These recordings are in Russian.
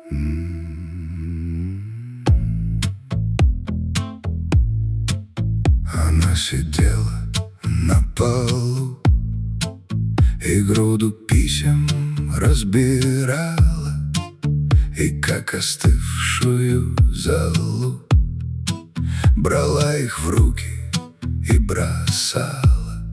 Она сидела на полу и груду писем разбирала, и как остывшую золу брала их в руки и бросала.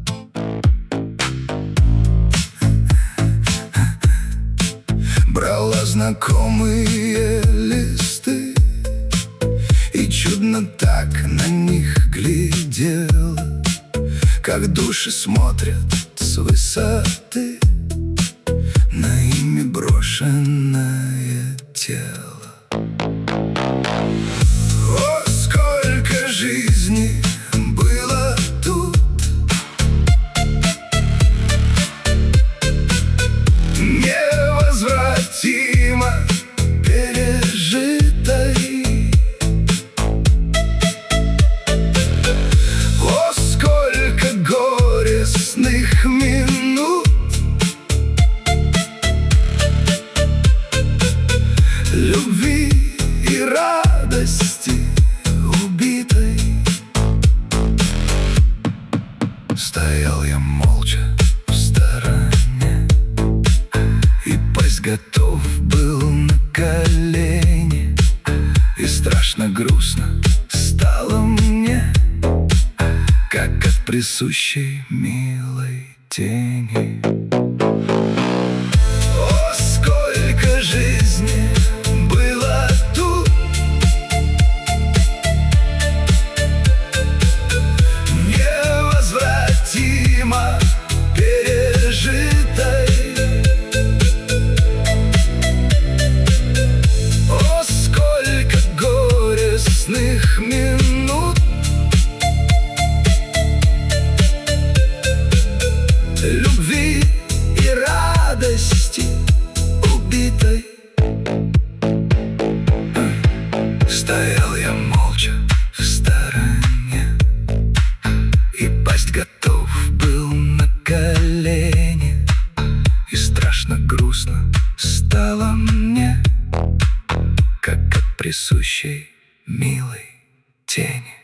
Брала знакомые листы и чудно так на них глядела, как души смотрят с высоты на ими брошенное тело. О, сколько жизни было тут, невозвратимо пережитой. О, сколько горестных минут, любви и радости убитой. Стоял я молча в стороне, и пасть готов был на колени, и страшно грустно стало мне, как от присущей милой тени. О, сколько жизни было тут, невозвратимо пережитой. О, сколько горестных минут, любви и радости убитой. Стоял я молча в стороне, и пасть готов был на колени, и страшно грустно стало мне, как от присущей милой тени.